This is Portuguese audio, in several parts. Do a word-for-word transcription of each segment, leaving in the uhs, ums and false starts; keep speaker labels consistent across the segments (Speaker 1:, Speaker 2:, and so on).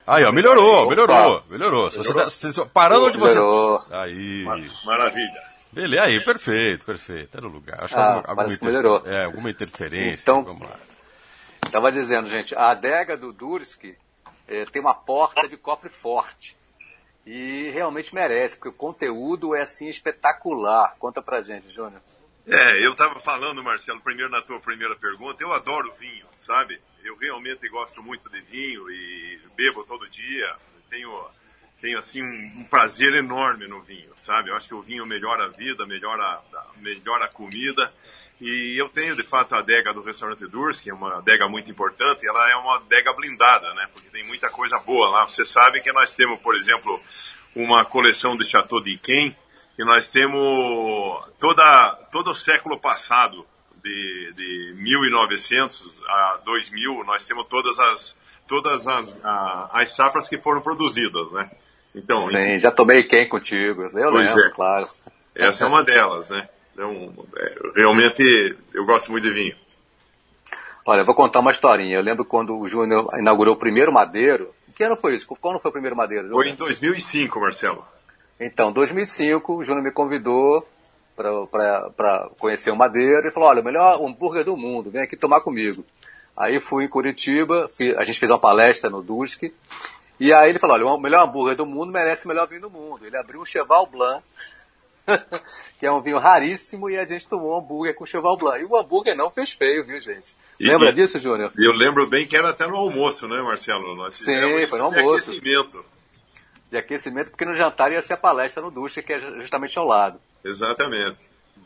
Speaker 1: Aí, ó, melhorou, melhorou, melhorou. Se você tá, se, parando onde você... Aí.
Speaker 2: Maravilha.
Speaker 1: Beleza, aí, perfeito, perfeito. Era o lugar. Acho que
Speaker 3: ah,
Speaker 1: alguma, alguma,
Speaker 3: que melhorou.
Speaker 1: É, alguma interferência.
Speaker 3: Então,
Speaker 1: vamos lá.
Speaker 3: Estava dizendo, gente, a adega do Durski é, tem uma porta de cofre forte. E realmente merece, porque o conteúdo é assim espetacular. Conta pra gente, Júnior.
Speaker 2: É, eu estava falando, Marcelo, primeiro na tua primeira pergunta, eu adoro vinho, sabe? Eu realmente gosto muito de vinho e bebo todo dia. Tenho, tenho assim, um, um prazer enorme no vinho, sabe? Eu acho que o vinho melhora a vida, melhora, melhora a comida. E eu tenho, de fato, a adega do restaurante Durski, que é uma adega muito importante. Ela é uma adega blindada, né? Porque tem muita coisa boa lá. Você sabe que nós temos, por exemplo, uma coleção de Chateau d'Yquem, que nós temos toda, todo o século passado, de, de mil e novecentos a dois mil, nós temos todas as, todas as, a, as safras que foram produzidas, né? Então,
Speaker 3: Sim,
Speaker 2: em...
Speaker 3: já tomei quem contigo, eu
Speaker 2: pois
Speaker 3: lembro,
Speaker 2: é.
Speaker 3: claro.
Speaker 2: Essa é uma delas, né? Então, é, realmente, eu gosto muito de vinho.
Speaker 3: Olha, eu vou contar uma historinha. Eu lembro quando o Júnior inaugurou o primeiro madeiro. Que ano foi isso? Quando foi o primeiro madeiro?
Speaker 2: Foi em dois mil e cinco, Marcelo.
Speaker 3: Então, em dois mil e cinco, o Júnior me convidou para conhecer o madeiro e falou, olha, o melhor hambúrguer do mundo, vem aqui tomar comigo. Aí fui em Curitiba, a gente fez uma palestra no Durski, e aí ele falou, olha, o melhor hambúrguer do mundo merece o melhor vinho do mundo. Ele abriu um Cheval Blanc, que é um vinho raríssimo, e a gente tomou um hambúrguer com Cheval Blanc. E o hambúrguer não fez feio, viu, gente? E, Lembra disso, Júnior?
Speaker 2: Eu lembro bem que era até no almoço, né, Marcelo? Nós
Speaker 3: Sim, foi no almoço.
Speaker 2: De aquecimento.
Speaker 3: De aquecimento, porque no jantar ia ser a palestra no Durski, que é justamente ao lado.
Speaker 2: Exatamente.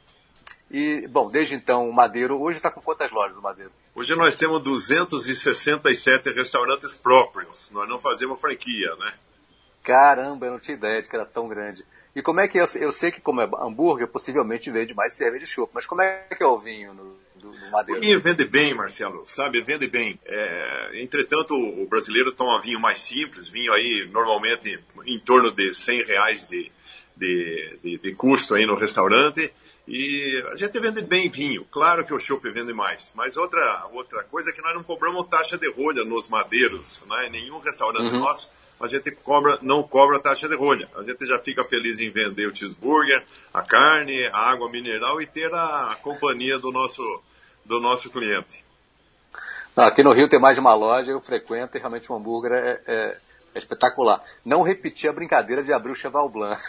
Speaker 3: E, bom, desde então, o Madeiro, hoje está com quantas lojas do Madeiro?
Speaker 2: Hoje nós temos duzentos e sessenta e sete restaurantes próprios. Nós não fazemos franquia, né?
Speaker 3: Caramba, eu não tinha ideia de que era tão grande. E como é que, eu, eu sei que como é hambúrguer, possivelmente vende mais cerveja de chopp, mas como é que é o vinho no, do, do Madeiro?
Speaker 2: O vinho vende bem, Marcelo, sabe? Vende bem. É, entretanto, o brasileiro toma vinho mais simples, vinho aí normalmente em torno de cem reais de, de, de, de custo aí no restaurante. E a gente vende bem vinho. Claro que o chopp vende mais. Mas outra, outra coisa é que nós não cobramos taxa de rolha nos madeiros. Não é? Nenhum restaurante
Speaker 3: uhum.
Speaker 2: nosso a gente cobra, não cobra taxa de rolha. A gente já fica feliz em vender o cheeseburger, a carne, a água mineral e ter a, a companhia do nosso, do nosso cliente.
Speaker 3: Não, aqui no Rio tem mais de uma loja, eu frequento e realmente o hambúrguer é, é, é espetacular. Não repetir a brincadeira de abrir o Cheval Blanc.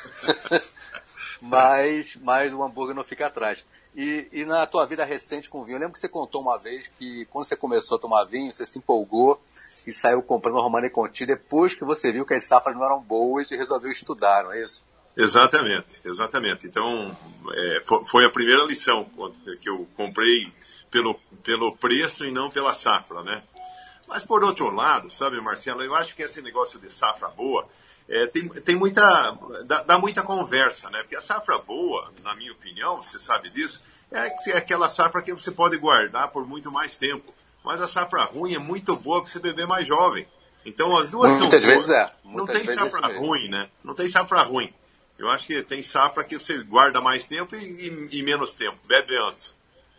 Speaker 3: mas, mas o hambúrguer não fica atrás. E, e na tua vida recente com vinho, eu lembro que você contou uma vez que quando você começou a tomar vinho, você se empolgou e saiu comprando o Romanée Conti depois que você viu que as safras não eram boas e resolveu estudar, não é isso?
Speaker 2: Exatamente, exatamente. Então, é, foi a primeira lição que eu comprei pelo, pelo preço e não pela safra, né? Mas por outro lado, sabe, Marcelo, eu acho que esse negócio de safra boa é, tem, tem muita, dá, dá muita conversa, né? Porque a safra boa, na minha opinião, você sabe disso, é, é aquela safra que você pode guardar por muito mais tempo. Mas a safra ruim é muito boa para você beber mais jovem. Então as duas
Speaker 3: Muitas
Speaker 2: são
Speaker 3: vezes
Speaker 2: boas.
Speaker 3: é.
Speaker 2: Não
Speaker 3: Muitas
Speaker 2: tem
Speaker 3: vezes
Speaker 2: safra
Speaker 3: é
Speaker 2: ruim, né? Não tem safra ruim. Eu acho que tem safra que você guarda mais tempo e, e, e menos tempo. Bebe antes.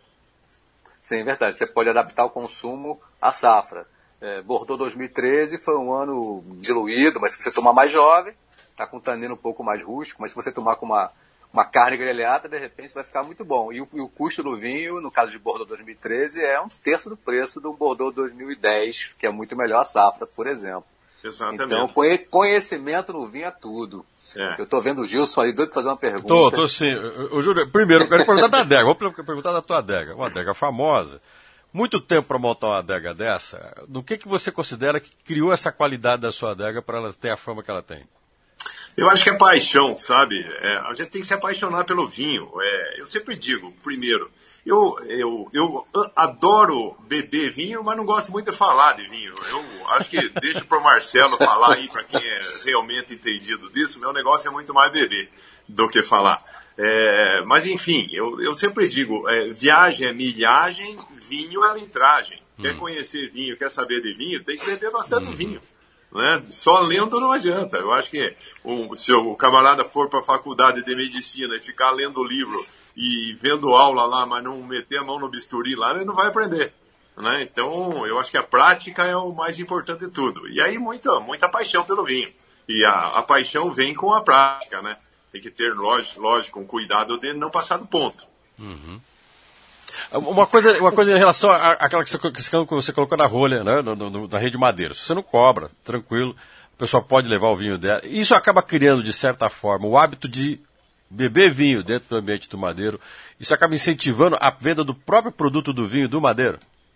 Speaker 3: Sim, é verdade. Você pode adaptar o consumo à safra. É, Bordeaux dois mil e treze foi um ano diluído, mas se você tomar mais jovem, está com um tanino um pouco mais rústico, mas se você tomar com uma, uma carne grelhada, de repente vai ficar muito bom. E o, e o custo do vinho, no caso de Bordeaux dois mil e treze, é um terço do preço do Bordeaux dois mil e dez, que é muito melhor a safra, por exemplo.
Speaker 2: Exatamente.
Speaker 3: Então, conhecimento no vinho é tudo. É. Eu estou vendo o Gilson ali doido de fazer uma pergunta.
Speaker 1: Tô, tô sim. Eu, Júlio, primeiro, eu quero perguntar da adega. Vou perguntar da tua adega. Uma adega famosa. Muito tempo para montar uma adega dessa. Do que, que você considera que criou essa qualidade da sua adega para ela ter a fama que ela tem?
Speaker 2: Eu acho que é paixão, sabe? É, a gente tem que se apaixonar pelo vinho. É, eu sempre digo, primeiro, eu, eu, eu adoro beber vinho, mas não gosto muito de falar de vinho. Eu acho que deixo para o Marcelo falar aí, para quem é realmente entendido disso, meu negócio é muito mais beber do que falar. É, mas enfim, eu, eu sempre digo, é, viagem é milhagem, vinho é litragem. Hum. Quer conhecer vinho, quer saber de vinho, tem que beber bastante hum. vinho. Né? Só lendo não adianta. Eu acho que um, se o camarada for para a faculdade de medicina e ficar lendo o livro e vendo aula lá, mas não meter a mão no bisturi lá, ele não vai aprender. né? Então, eu acho que a prática é o mais importante de tudo. E aí, muita, muita paixão pelo vinho. E a, a paixão vem com a prática, né? Tem que ter, lógico, lógico um cuidado de não passar do ponto.
Speaker 1: Uhum. Uma coisa, uma coisa em relação à- àquela que você, que você colocou na rolha, né? no, no, na rede de madeira. Se você não cobra, tranquilo, a pessoa pode levar o vinho dela. Isso acaba criando, de certa forma, o hábito de beber vinho dentro do ambiente do madeiro. Isso acaba incentivando a venda do próprio produto do vinho do madeiro.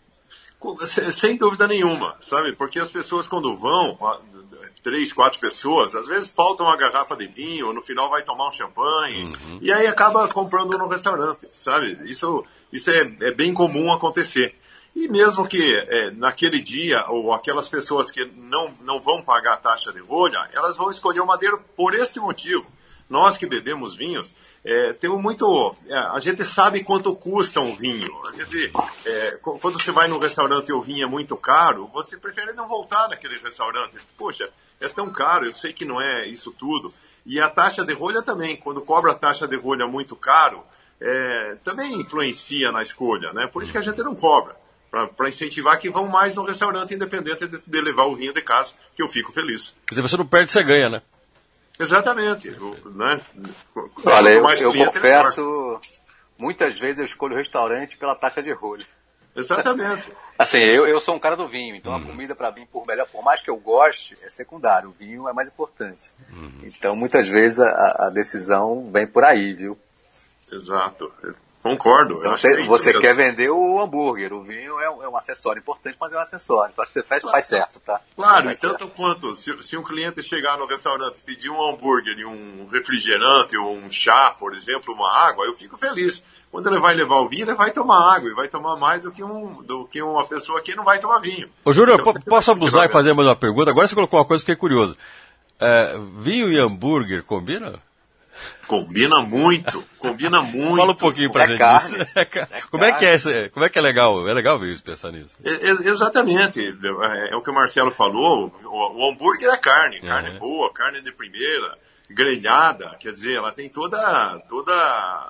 Speaker 2: Sem dúvida nenhuma, sabe? Porque as pessoas quando vão, três, quatro pessoas, às vezes falta uma garrafa de vinho, no final vai tomar um champanhe, uhum. E aí acaba comprando no restaurante, sabe? Isso, isso é, é bem comum acontecer. E mesmo que é, naquele dia, ou aquelas pessoas que não, não vão pagar a taxa de rolha, elas vão escolher o madeiro por este motivo. Nós que bebemos vinhos, é, temos muito. É, a gente sabe quanto custa um vinho. A gente, é, quando você vai num restaurante e o vinho é muito caro, você prefere não voltar naquele restaurante. Poxa, é tão caro, eu sei que não é isso tudo. E a taxa de rolha também, quando cobra a taxa de rolha muito caro, é, também influencia na escolha, né? Por isso que a gente não cobra, para incentivar que vão mais no restaurante, independente de, de levar o vinho de casa, que eu fico feliz.
Speaker 1: Quer dizer, você não perde, você ganha, né?
Speaker 2: Exatamente. Eu, né?
Speaker 3: Olha, eu, eu confesso, muitas vezes eu escolho o restaurante pela taxa de rolha.
Speaker 2: Exatamente.
Speaker 3: Assim, eu, eu sou um cara do vinho, então uhum. a comida para mim, por melhor, por mais que eu goste, é secundário. O vinho é mais importante. Uhum. Então, muitas vezes a, a decisão vem por aí, viu?
Speaker 2: Exato. Concordo.
Speaker 3: Então, você, é você quer vender o hambúrguer, o vinho é um, é um acessório importante, mas é um acessório. Então, você faz, faz certo, tá?
Speaker 2: Claro,
Speaker 3: faz
Speaker 2: e tanto certo. Quanto se, se um cliente chegar no restaurante e pedir um hambúrguer e um refrigerante ou um chá, por exemplo, uma água, eu fico feliz. Quando ele vai levar o vinho, ele vai tomar água e vai tomar mais do que, um, do que uma pessoa que não vai tomar vinho.
Speaker 1: Ô, Júnior, então, posso abusar e fazer mais uma pergunta? Agora você colocou uma coisa que fiquei curioso. É, vinho e hambúrguer combina?
Speaker 2: Combina muito, combina muito.
Speaker 1: Fala um pouquinho pra
Speaker 3: é
Speaker 1: gente
Speaker 3: carne,
Speaker 1: disso. É, como é que é esse, como é que é legal? É legal ver isso, pensar nisso.
Speaker 2: É, é, exatamente. É, é o que o Marcelo falou. O, o hambúrguer é carne, carne uhum. boa, carne de primeira, grelhada, quer dizer, ela tem toda, toda,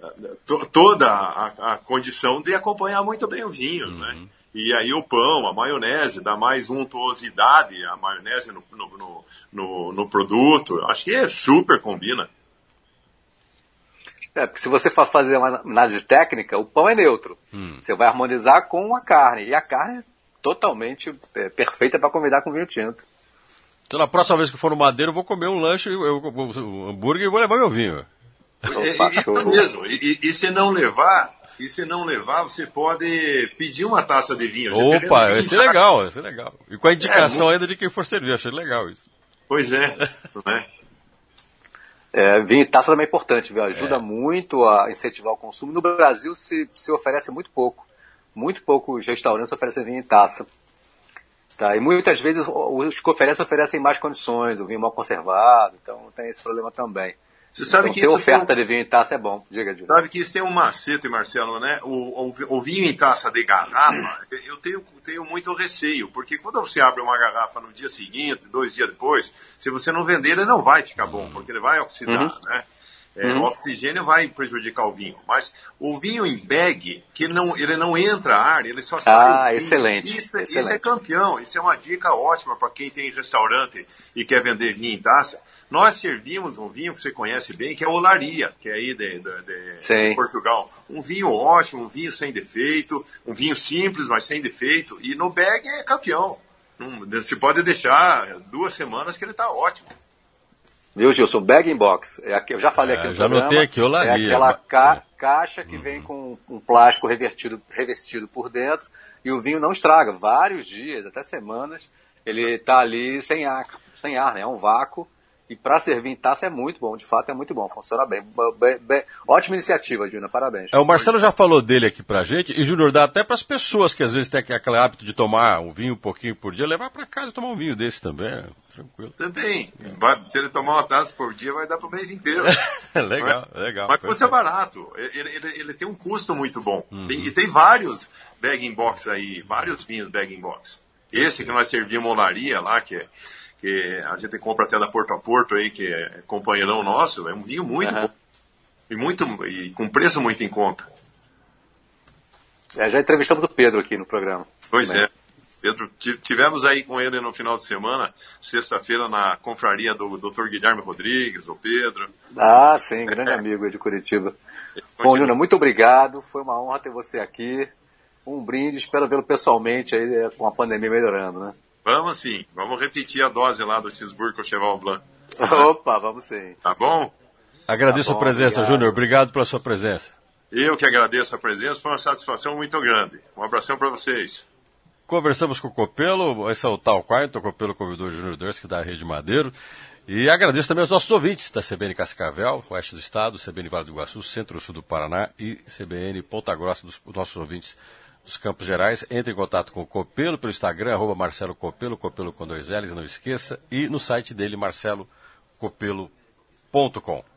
Speaker 2: to, toda a, a condição de acompanhar muito bem o vinho, uhum. né? E aí o pão, a maionese, dá mais untuosidade, a maionese no, no, no, no, no produto. Acho que é super combina.
Speaker 3: É, porque se você for fazer uma análise técnica, o pão é neutro. Hum. Você vai harmonizar com a carne. E a carne é totalmente é, perfeita para combinar com vinho tinto.
Speaker 1: Então, na próxima vez que for no Madeiro, eu vou comer um lanche, eu, eu, um hambúrguer e vou levar meu vinho.
Speaker 2: Opa, isso mesmo. E, e, e se não levar, e se não levar, você pode pedir uma taça de vinho.
Speaker 1: Opa, vai ser legal, vai ser legal. E com a indicação é, ainda de quem for servir, achei legal isso.
Speaker 2: Pois é, né?
Speaker 3: É, vinho e taça também é importante, viu? Ajuda é. muito a incentivar o consumo. No Brasil se, se oferece muito pouco. Muito poucos restaurantes oferecem vinho em taça. Tá? E muitas vezes os que oferecem, oferecem mais condições, o vinho mal conservado, então tem esse problema também.
Speaker 2: Você sabe
Speaker 3: então,
Speaker 2: que
Speaker 3: ter
Speaker 2: isso
Speaker 3: oferta
Speaker 2: tem...
Speaker 3: de vinho em taça é bom. Diga, Diga.
Speaker 2: Sabe que isso tem um macete, Marcelo, né? O, o, o vinho em taça de garrafa, eu tenho, tenho muito receio, porque quando você abre uma garrafa no dia seguinte, dois dias depois, se você não vender, ele não vai ficar bom, porque ele vai oxidar, uhum. né? É, uhum. O oxigênio vai prejudicar o vinho. Mas o vinho em bag, que não, ele não entra ar, ele só sai.
Speaker 3: Ah, excelente.
Speaker 2: Isso,
Speaker 3: excelente.
Speaker 2: Isso é campeão. Isso é uma dica ótima para quem tem restaurante e quer vender vinho em taça. Nós servimos um vinho que você conhece bem, que é Olaria, que é aí de, de, de, de Portugal. Um vinho ótimo, um vinho sem defeito, um vinho simples, mas sem defeito. E no bag é campeão. Você pode deixar duas semanas que ele está ótimo.
Speaker 3: Viu, Gilson? Bag box. É aqui, eu já falei é, aqui no
Speaker 1: já
Speaker 3: programa.
Speaker 1: Notei aqui, Olaria.
Speaker 3: É aquela ca- caixa que uhum. vem com um plástico revertido, revestido por dentro e o vinho não estraga. Vários dias, até semanas, ele está ali sem ar, sem ar, né? É um vácuo. E para servir em taça é muito bom, de fato é muito bom, funciona bem. bem, bem. Ótima iniciativa, Júnior, parabéns.
Speaker 1: É, o Marcelo já falou dele aqui pra gente, e Júnior, dá até para as pessoas que às vezes têm aquele hábito de tomar um vinho um pouquinho por dia, levar para casa e tomar um vinho desse também, né? Tranquilo.
Speaker 2: Também, vai, se ele tomar uma taça por dia, vai dar pro mês inteiro.
Speaker 1: legal, é? legal.
Speaker 2: Mas custa barato, ele, ele, ele tem um custo muito bom. Uhum. Tem, e tem vários bag-in-box aí, vários vinhos bag-in-box. Esse que nós servimos Olaria lá, que é... que a gente compra até da Porto a Porto aí, que é companheirão nosso, é um vinho muito uhum. bom. E, muito, e com preço muito em conta.
Speaker 3: É, já entrevistamos o Pedro aqui no programa.
Speaker 2: Pois
Speaker 3: também.
Speaker 2: é. Pedro, tivemos aí com ele no final de semana, sexta-feira, na confraria do doutor Guilherme Rodrigues, o Pedro.
Speaker 3: Ah, sim, grande amigo de Curitiba. Bom, Júnior, muito obrigado. Foi uma honra ter você aqui. Um brinde, espero vê-lo pessoalmente aí com a pandemia melhorando, né?
Speaker 2: Vamos sim, vamos repetir a dose lá do Cheeseburger com o Cheval Blanc.
Speaker 3: Opa, vamos sim.
Speaker 2: Tá bom?
Speaker 1: Agradeço
Speaker 3: Tá bom,
Speaker 1: a presença,
Speaker 3: obrigado.
Speaker 1: Júnior. Obrigado pela sua presença.
Speaker 2: Eu que agradeço a presença, foi uma satisfação muito grande. Um abração para vocês.
Speaker 1: Conversamos com o Copelo, esse é o Tal Quarto, o Copelo convidou o Júnior Durski da Rede Madeiro. E agradeço também aos nossos ouvintes da C B N Cascavel, oeste do estado, C B N Vale do Iguaçu, centro-sul do Paraná e C B N Ponta Grossa, dos nossos ouvintes dos Campos Gerais. Entre em contato com o Copelo pelo Instagram, arroba Marcelo Copelo, Copelo com dois L's, não esqueça, e no site dele, marcelo copelo ponto com.